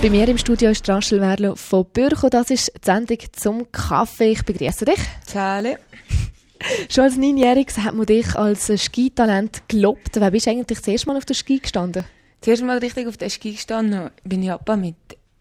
Bei mir im Studio ist Rachel Werlo von Bürcho. Das ist die Sendung zum Kaffee. Ich begrüße dich. Ciao. Schon als 9-Jähriges hat man dich als Skitalent gelobt. Wer bist du eigentlich das erste Mal auf der Ski gestanden? Das erste Mal richtig auf der Ski gestanden bin ich etwa mit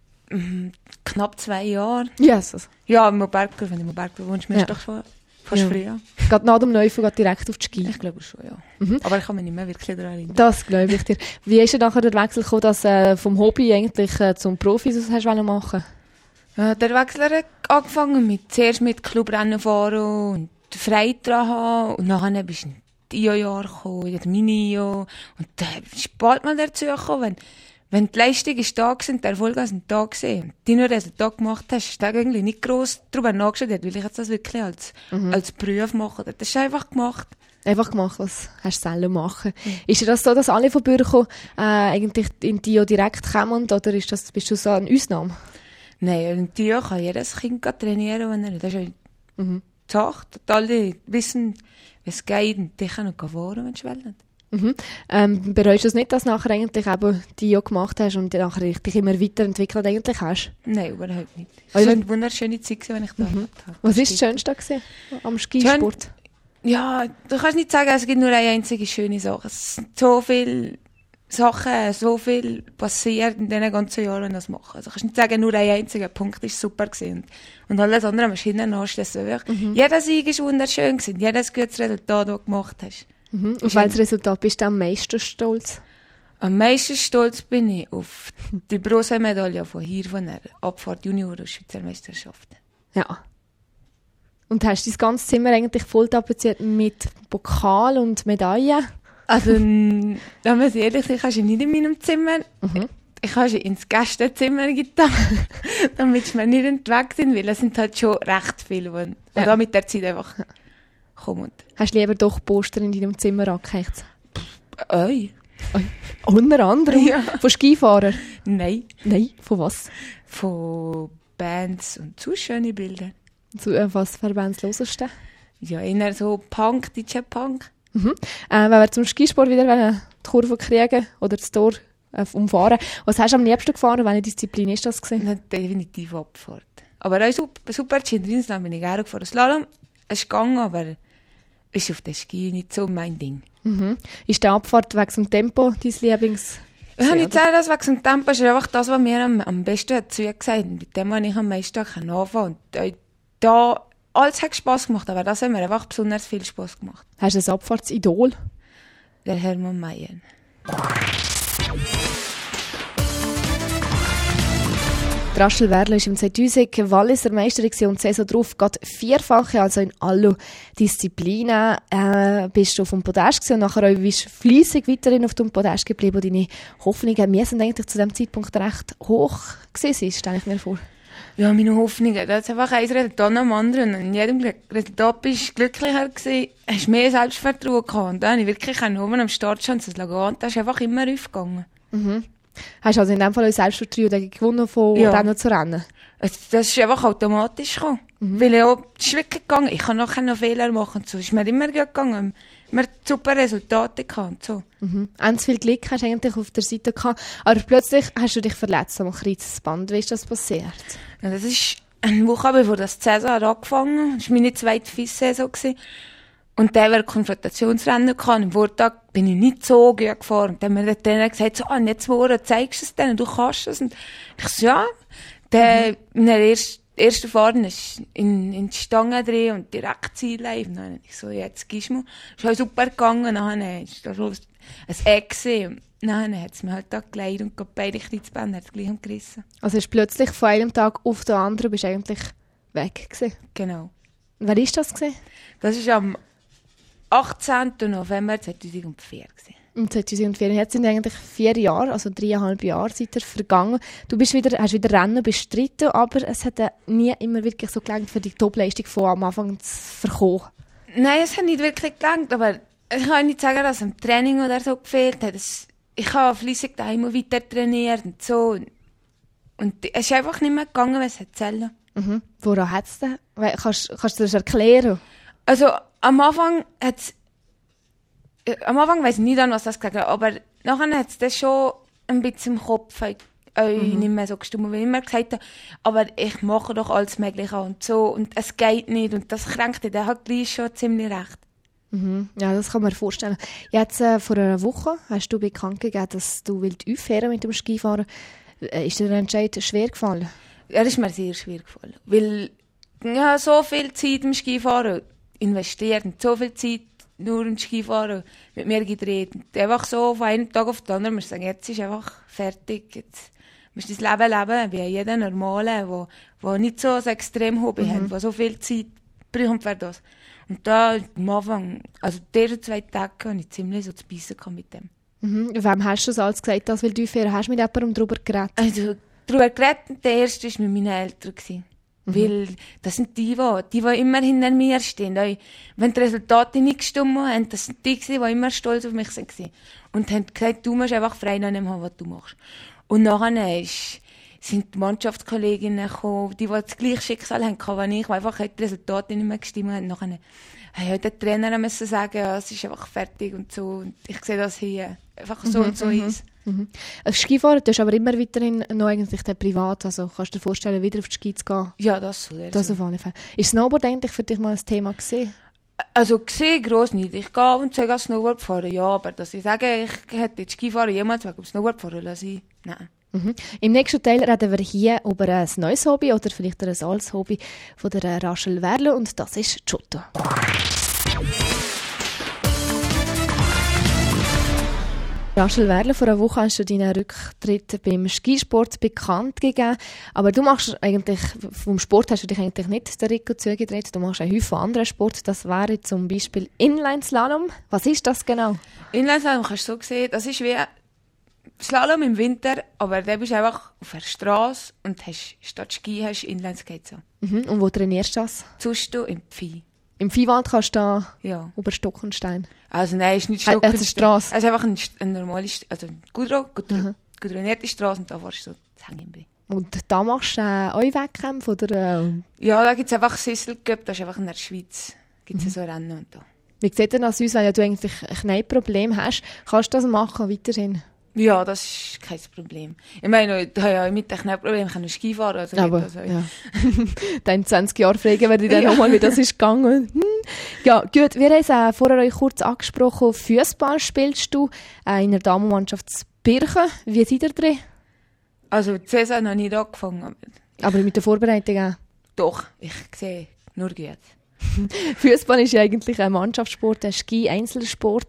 knapp 2 Jahren. Jesus. Ja, im Bergdorf. Wenn du im Bergdorf wohnst, bist du doch fast früh. Ja. Gerade nach dem Neufeld direkt auf die Ski? Ich glaube schon, ja. Mhm. Aber ich kann mich nicht mehr wirklich daran erinnern. Das glaube ich dir. Wie ist denn nachher der Wechsel gekommen, dass vom Hobby eigentlich zum Profi das hast du machen? Der Wechsel hat angefangen zuerst mit Clubrennen fahren und Freude daran haben. Und nachher bist du in die IO-Jahr gekommen, in die Mini-IO. Und da ist bald mal dazu gekommen, wenn die Leistung ist da war und der Erfolg ist da gesehen und du nur Resultat gemacht hast, hast du eigentlich nicht gross darüber nachgeschaut, will ich jetzt das wirklich als Beruf machen. Das hast du einfach gemacht. Einfach gemacht, was hast du selber machen. Ist das so, dass alle von Bürcho eigentlich in die IO direkt kommen oder bist du so eine Ausnahme? Nein, in die IO kann jedes Kind trainieren, wenn er will. Das ist die Sache. Alle wissen, wie es geht und die können noch fahren, wenn sie wollen. Bereust du es nicht, dass du nachher eigentlich eben die IO gemacht hast und nachher dich immer weiterentwickelt eigentlich hast? Nein, überhaupt nicht. Es war eine wunderschöne Zeit, wenn ich da habe. Was war das Schönste am Skisport? Ja, du kannst nicht sagen, es gibt nur eine einzige schöne Sache. Es sind so viele Sachen, so viel passiert in diesen ganzen Jahren, wenn das machen. Also du kannst nicht sagen, nur ein einziger Punkt war super gewesen. Und alles andere musst du hinten anschliessen. Jeder Sieg war wunderschön gewesen. Jedes gutes Resultat, das du gemacht hast. Auf welches Resultat bist du am meisten stolz? Am meisten stolz bin ich auf die Bronzemedaille von der Abfahrt Junior und Schweizer Meisterschaft. Ja. Und hast du dein ganzes Zimmer eigentlich voll tapeziert mit Pokal und Medaillen? Also, wenn man ehrlich ist, kannst du nicht in meinem Zimmer. Ich habe sie ins Gästezimmer getan, damit wir nicht entweg sind, weil es sind halt schon recht viele, und da mit der Zeit einfach kommen. Hast du lieber doch Poster in deinem Zimmer angehängt? Unter anderem? Ja. Von Skifahrern? Nein. Nein? Von was? Von Bands und zu schöne Bilder. Was für Bands hörst du? Ja, eher so Punk, DJ-Punk. Wenn wir zum Skisport wieder die Kurve kriegen oder das Tor umfahren, was hast du am liebsten gefahren? Welche Disziplin ist das gewesen? Definitiv Abfahrt. Aber auch super G-Rinsland bin ich gerne gefahren. Slalom ist gegangen, aber ist auf der Ski nicht so mein Ding. Ist die Abfahrt wegen dem Tempo dein Lieblings? Ich kann nicht sagen, dass wegen dem Tempo ist einfach das, was mir am besten zugesagt hat. Mit dem habe ich am meisten anfangen. Und da alles hat Spass gemacht, aber das hat mir einfach besonders viel Spass gemacht. Hast du ein Abfahrtsidol? Der Hermann Mayer. Rachel Werlo war im 2000 Walliser Meisterin und die Saison darauf gerade vierfache, also in allen Disziplinen bist du auf dem Podest gewesen und nachher bist du fleissig weiterhin auf dem Podest geblieben. Und deine Hoffnungen, wir sind eigentlich zu diesem Zeitpunkt recht hoch gewesen, stelle ich mir vor. Ja, meine Hoffnungen, das ist einfach ein Resultat am anderen. Und in jedem Resultat bist du glücklicher gewesen, hast mehr Selbstvertrauen gehabt. Und dann habe ich wirklich oben am Start schon das Lagan, das ist einfach immer aufgegangen. Hast du also in dem Fall auch Selbstvertrauen gewonnen von Rennen zu Rennen? Das ist einfach automatisch gekommen. Weil es ist wirklich gegangen. Ich kann nachher noch Fehler machen. So ist mir immer gut gegangen. Wir hatten super Resultate gehabt. So. Ganz viel Glück hast du eigentlich auf der Seite gehabt. Aber plötzlich hast du dich verletzt am Kreuzband. Wie ist das passiert? Ja, das ist eine Woche bevor das Saison angefangen. Das war meine zweite FIS-Saison. Und dann war Konfrontationsrennen gehabt. Am Vortag bin ich nicht so gut gefahren. Und dann hat mir der Trainer gesagt, so, jetzt morgen zeigst du es denen, du kannst es. Und ich so, ja. Dann, in der ersten Fahren ist in die Stange drin und direkt Ziellife. Und dann ich so, jetzt gibst du mir. Ist halt super gegangen. Dann ist da ein Eck gewesen. Dann hat es mir halt da gelegt und beide Kreuzbänder hat es gleich umgerissen. Also ist plötzlich von einem Tag auf den anderen bist du eigentlich weg gewesen? Genau. Und wer war das gewesen? Das war am 18. November 2004 gewesen. Im 2004. Jetzt sind eigentlich 4 Jahre, also 3,5 Jahre seither vergangen. Du hast wieder Rennen bestritten, aber es hat nie immer wirklich so gelangt, für die Topleistung von am Anfang zu verkommen. Nein, es hat nicht wirklich gelangt, aber ich kann nicht sagen, dass es am Training oder so gefehlt hat. Ich habe fleissig daheim weiter trainiert und so. Und es ist einfach nicht mehr gegangen, was es zählen. Woran hat es denn? Kannst du das erklären? Also, am Anfang weiss ich nicht, an was das gesagt hat, aber nachher hat es das schon ein bisschen im Kopf nicht mehr so gestimmt, wie ich immer gesagt habe, aber ich mache doch alles Mögliche und so und es geht nicht und das kränkt dich, der hat gleich schon ziemlich recht. Mhm. Ja, das kann man vorstellen. Jetzt, vor einer Woche hast du bekannt gegeben, dass du aufhören mit dem Skifahren. Ist dir der Entscheid schwer gefallen? Ja, das ist mir sehr schwer gefallen, weil ich habe so viel Zeit im Skifahren investiert und so viel Zeit nur im Skifahren mit mir gedreht. Und einfach so von einem Tag auf den anderen, wir sagen, jetzt ist einfach fertig. Jetzt musst du dein Leben leben, wie jeder Normale, der nicht so ein extrem Hobby hat, der so viel Zeit braucht für das. Und da am Anfang, also die ersten 2 Tage, hatte ich ziemlich so zu beißen mit dem. Mhm. Wem hast du das alles gesagt, das will du aufhören? Hast du mit jemandem darüber geredet? Also, darüber geredet, der erste war mit meinen Eltern. Weil das sind die immer hinter mir stehen. Wenn die Resultate nicht gestimmt haben, das sind die immer stolz auf mich waren. Und haben gesagt, du musst einfach frei nehmen, was du machst. Und nachher sind die Mannschaftskolleginnen gekommen, die das gleiche Schicksal haben, wie ich, die einfach die Resultate nicht mehr gestimmt haben. Nachher hat der Trainer müssen sagen, ja, es ist einfach fertig und so. Und ich sehe das hier. Einfach so und so ist. Skifahren tust du aber immer weiterhin noch eigentlich privat. Also kannst du dir vorstellen, wieder auf die Ski zu gehen? Ja, das soll das auf alle Fälle. Ist Snowboard eigentlich für dich mal ein Thema gewesen? Also gesehen gross nicht. Ich gehe und sage Snowboard fahren, ja, aber dass ich sage, ich hätte jetzt Skifahren jemals wegen Snowboard fahren lassen, nein. Mhm. Im nächsten Teil reden wir hier über ein neues Hobby oder vielleicht ein altes Hobby von der Rachel Werle und das ist Judo. Rachel Werle, vor einer Woche hast du deinen Rücktritt beim Skisport bekannt gegeben. Aber du machst eigentlich, vom Sport hast du dich eigentlich nicht der Rico zugedreht. Du machst einen Haufen anderen Sport. Das wäre zum Beispiel Inlineslalom. Was ist das genau? Inlineslalom kannst du so sehen, das ist wie Slalom im Winter, aber da bist du einfach auf der Straße und hast, statt Ski hast du Inlineskate so. Mhm. Und wo trainierst du das? Sonst du im Pfi. Im Viehwald kannst du da ja. über Stock und Stein? Also nein, es ist nicht Stock und Stein. Straße? Es ist einfach eine normale, also gut trainierte Straße und da fährst du so das Hängen. Und da machst du auch Wettkämpfe? Oder? Ja, da gibt es einfach Sisselcup, das ist einfach in der Schweiz. Gibt es so Rennen und da. Wie sieht denn das aus, wenn du eigentlich ein Knieproblem hast? Kannst du das machen weiterhin? Ja, das ist kein Problem. Ich meine, ich habe ja mit dem Knieproblem Ski fahren. Also aber, ja. Dann 20 Jahre fragen werde ich dann nochmal, wie das ist gegangen. Ja, gut. Wir haben es vorher euch kurz angesprochen. Fußball spielst du in der Damenmannschaft Birchen. Wie seid ihr drin? Also, die Saison noch nicht angefangen. Aber mit der Vorbereitung auch? Doch, ich sehe nur gut. Fußball ist ja eigentlich ein Mannschaftssport, ein Ski-Einzelsport.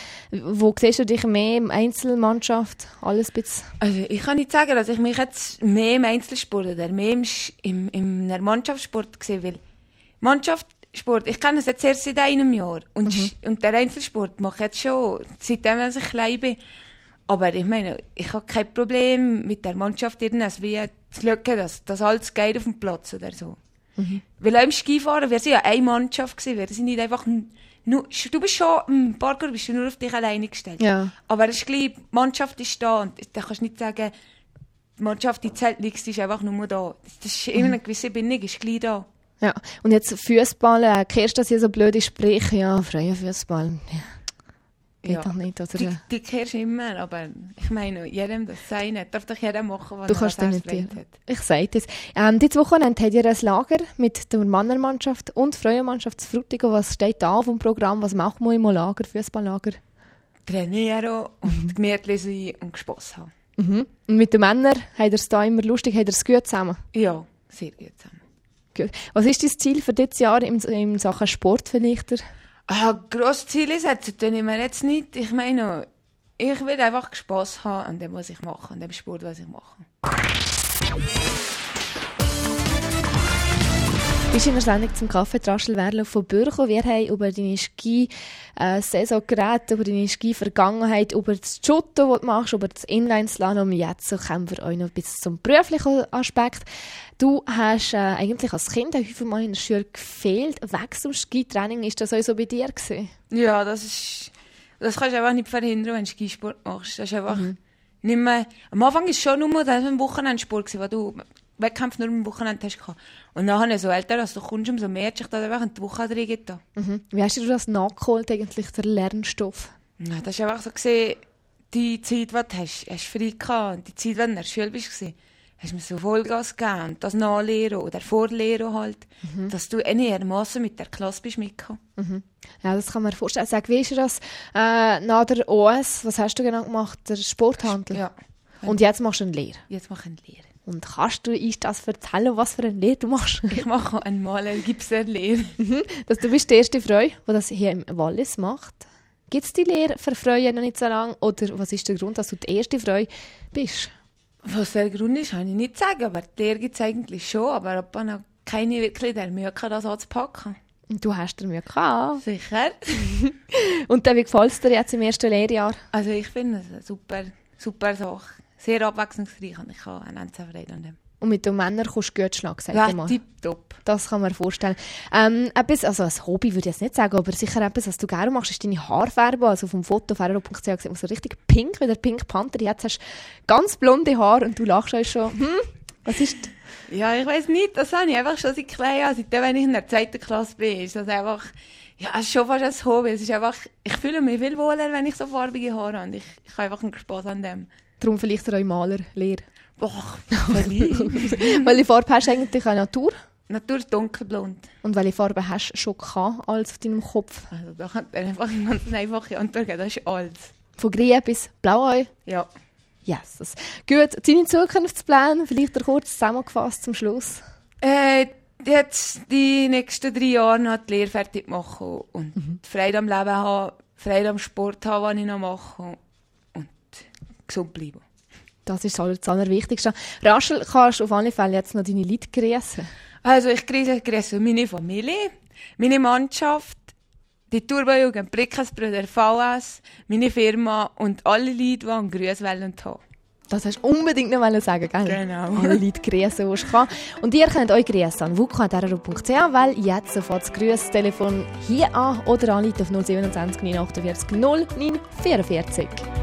Wo siehst du dich mehr im Einzelmannschaft? Alles ein bisschen? Also ich kann nicht sagen, dass ich mich jetzt mehr im Einzelsport oder mehr im Mannschaftssport sehe, weil Mannschaftssport, ich kenne es jetzt erst seit einem Jahr und der Einzelsport mache ich jetzt schon, seitdem ich klein bin. Aber ich meine, ich habe kein Problem mit der Mannschaft irgendwie zu schauen, dass alles geht auf dem Platz oder so. Weil auch im Skifahren, wir sind ja eine Mannschaft gewesen, wir sind nicht einfach nur, du bist schon, im Parkour bist du nur auf dich alleine gestellt. Ja. Aber es ist gleich, die Mannschaft ist da und da kannst du nicht sagen, die Mannschaft, die zählt nichts, die ist einfach nur da. Das ist immer eine gewisse Bindung, ist gleich da. Ja, und jetzt Fußball, kehrst du das hier so blöde Sprüche, ja, freier Fußball, ja. Geht doch nicht, oder? Die kehrst immer, aber ich meine, jedem das sein hat, darf doch jeder machen, was du kannst er nicht hat. Ich sage das. Diese Wochenende habt ihr ein Lager mit der Männermannschaft und Frauenmannschaft zu Frutigen. Was steht da auf dem Programm? Was macht man im Lager, Fußballlager? Trainieren und gemütlich sein und Spass haben. Mhm. Und mit den Männern, habt ihr es da immer lustig, habt ihr es gut zusammen? Ja, sehr gut zusammen. Gut. Was ist dein Ziel für dieses Jahr in Sachen Sport vielleicht? Grosse Ziele setzen tue ich mir jetzt nicht. Ich meine, ich will einfach Spass haben an dem, was ich mache, an dem Sport, was ich mache. Du bist in der Sendung zum Kaffee Rachel Werle von Bürcho. Wir haben über deine Ski-Saison geredet, über deine Ski-Vergangenheit, über das Judo, das du machst, über das Inlineslalom. Jetzt kommen wir euch noch ein bisschen zum beruflichen Aspekt. Du hast eigentlich als Kind häufig mal in der Schule gefehlt. Weg zum Skitraining, ist das auch so bei dir gewesen? Ja, das kannst du einfach nicht verhindern, wenn du Skisport machst. Das ist einfach nicht mehr... Am Anfang war es schon nur ein Wochenendsport, wo du Wettkämpfe nur am Wochenende hast. Und nachher, so älter als du kommst, umso mehr hat sich das einfach in die Woche reingetan. Wie hast du das nachgeholt, eigentlich, der Lernstoff? Ja, das ist einfach so gesehen, die Zeit, die du hast frei gehabt. Und die Zeit, wenn du in der Schule warst, hast du mir so Vollgas gegeben. Und das Nachlehren oder Vorlehren halt, dass du einigermaßen mit der Klasse bist mitgekommen. Ja, das kann man vorstellen. Sag, wie ist das nach der OS? Was hast du genau gemacht? Der Sporthandel? Ja. Und jetzt machst du eine Lehre? Jetzt mache ich eine Lehre. Und kannst du uns das erzählen, was für eine Lehre du machst? Ich mache eine Maler-Gipser-Lehre. Du bist die erste Frau, die das hier im Wallis macht. Gibt es die Lehre für Frauen noch nicht so lange? Oder was ist der Grund, dass du die erste Frau bist? Was der Grund ist, kann ich nicht sagen. Aber die Lehre gibt es eigentlich schon. Aber ob man noch keine wirklich der Mühe hat, das anzupacken. Und du hast dir Mühe gehabt. Sicher. Und dann, wie gefällt es dir jetzt im ersten Lehrjahr? Also ich finde es eine super Sache. Sehr abwechslungsreich und ich habe einen Freude an dem. Und mit den Männern kannst du gut schlagen, sag ja, ich mal. tipptopp. Das kann man sich vorstellen. Also ein Hobby würde ich jetzt nicht sagen, aber sicher etwas, was du gerne machst, ist deine Haarfarbe. Also vom Foto ferro.ch sieht man so richtig pink, wie der Pink Panther. Jetzt hast du ganz blonde Haare und du lachst euch schon. Was ist Ja, ich weiss nicht, das habe ich einfach schon seit klein Jahren. Seitdem, wenn ich in der 2. Klasse bin, ist das einfach, ja, es ist schon fast ein Hobby. Es ist einfach, ich fühle mich viel wohler, wenn ich so farbige Haare habe. Ich habe einfach einen Spaß an dem. Darum vielleicht eine Malerlehre? Boah, vielleicht. Welche Farbe hast du eigentlich an Natur? Natur ist dunkelblond. Und welche Farbe hast du schon gehabt, als auf deinem Kopf? Also da kann man einfach eine ganz einfache Antwort geben, das ist alles. Von grün bis blau? Ja. Yes. Gut, deine Zukunftspläne, vielleicht kurz zusammengefasst zum Schluss. Jetzt die nächsten 3 Jahre noch die Lehre fertig machen und Freude am Leben haben, Freude am Sport haben, was ich noch mache und gesund bleiben. Das ist das Allerwichtigste. Rachel, kannst du auf alle Fälle jetzt noch deine Leute grüßen? Also ich grüße meine Familie, meine Mannschaft, die Turbo-Jugend Brickensbrüder VS, meine Firma und alle Leute, die einen Gruß wollen haben. Das hast du unbedingt noch sagen, gell? Genau. Alle Leute grüßen, die du kannst. Und ihr könnt euch grüßen an wuka.ch, weil jetzt sofort das Grüßtelefon hier an oder anrufen auf 027 948 0944.